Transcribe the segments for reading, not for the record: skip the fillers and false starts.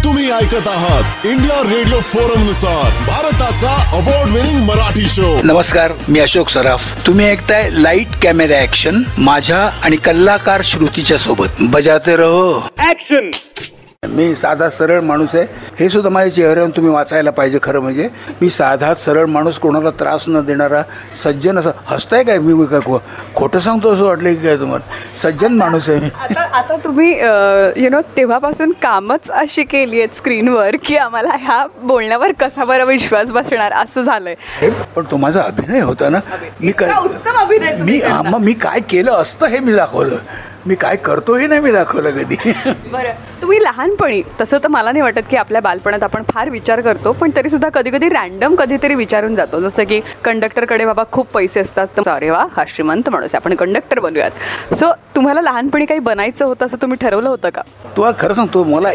तुम्ही ऐकत आहात इंडिया रेडिओ फोरम नुसार भारताचा अवॉर्ड विनिंग मराठी शो. नमस्कार, मी अशोक सराफ. तुम्ही ऐकताय लाईट कॅमेरा ऍक्शन माझ्या आणि कलाकार श्रुतीच्या सोबत. बजाते रहो ऍक्शन. मी साधा सरळ माणूस आहे, हे सुद्धा माझ्या चेहऱ्यावरून तुम्ही वाचायला पाहिजे. खरं म्हणजे मी साधा सरळ माणूस, कोणाला त्रास न देणारा सज्जन. असं हसताय काय? मी काय खोटं सांगतो असं वाटलं की काय तुम्हाला? सज्जन माणूस आहे मी. आता तुम्ही तेव्हापासून कामच अशी केली आहेत स्क्रीनवर की आम्हाला ह्या बोलण्यावर कसा बरा विश्वास बसणार असं झालंय. पण तो माझा अभिनय होता ना. मी काय उत्तम अभिनय. मी काय केलं असतं हे मी दाखवलं. मी काय करतो हे नाही मी दाखवलं कधी. बरं, तुम्ही लहानपणी, तसं तर मला नाही वाटत की आपल्या बालपणात आपण फार विचार करतो, पण तरी सुद्धा कधी कधी रॅन्डम कधीतरी विचारून जातो. जसं की कंडक्टरकडे बाबा खूप पैसे असतात, तर अरे वा हा श्रीमंत माणूस आहे, आपण कंडक्टर बनूयात. सो तुम्हाला लहानपणी काही बनायचं होतं असं तुम्ही ठरवलं होतं का? तुला खरं सांगतो, मला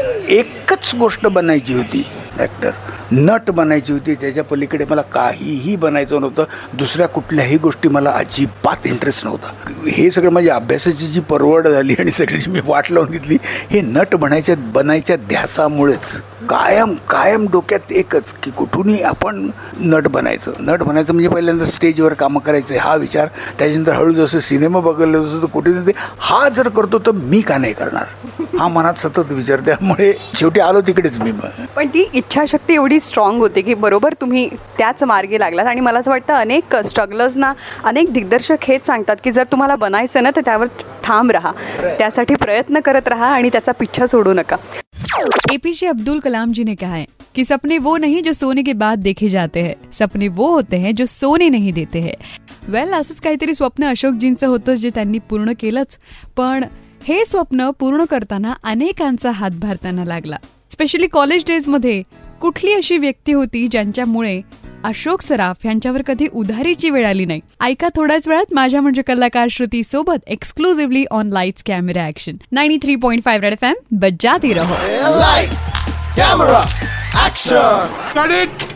एकच गोष्ट बनायची होती, ॲक्टर, नट बनायची होती. त्याच्या पलीकडे मला काहीही बनायचं नव्हतं. दुसऱ्या कुठल्याही गोष्टी मला अजिबात इंटरेस्ट नव्हता. हे सगळं माझ्या अभ्यासाची जी परवड झाली आणि सगळी मी वाट लावून घेतली, हे नट बनायच्या ध्यासामुळेच. कायम डोक्यात एकच की कुठूनही आपण नट बनायचं म्हणजे पहिल्यांदा स्टेजवर कामं करायचं हा विचार. त्याच्यानंतर हळू जसं सिनेमा बघायला जसं तर कुठे ते हा जर करतो तर मी का नाही करणार, हा मनात सतत विचार. त्यामुळे शेवटी आलो तिकडेच मी. पण ती इच्छाशक्ती एवढी स्ट्रॉंग होती की बरोबर तुम्ही त्याच मार्गी लागलात. आणि मला असं वाटतं अनेक स्ट्रगलर्सना अनेक दिग्दर्शक हेच सांगतात की जर तुम्हाला बनायचं ना तर त्यावर ठाम राहा, त्यासाठी प्रयत्न करत राहा आणि त्याचा पिच्छा सोडू नका. एपीजे अब्दुल कलाम जी ने कहा है कि सपने वो नहीं जो सोने के बाद देखे जाते हैं, सपने वो होते हैं जो सोने नहीं देते हैं. वेल, असंच काहीतरी स्वप्न अशोकजींचं होतं जे त्यांनी पूर्ण केलंच. पण हे स्वप्न पूर्ण करताना अनेकांचा हातभार त्यांना लागला. स्पेशली कॉलेज डेजमध्ये कुठली अशी व्यक्ती होती ज्यांच्यामुळे अशोक सराफ यांच्यावर कधी उधारीची वेळ आली नाही? ऐका थोड्याच वेळात माझ्या म्हणजे कलाकार श्रुती सोबत exclusively on lights camera action 93.5 red FM. बजाती रहो. Lights camera action.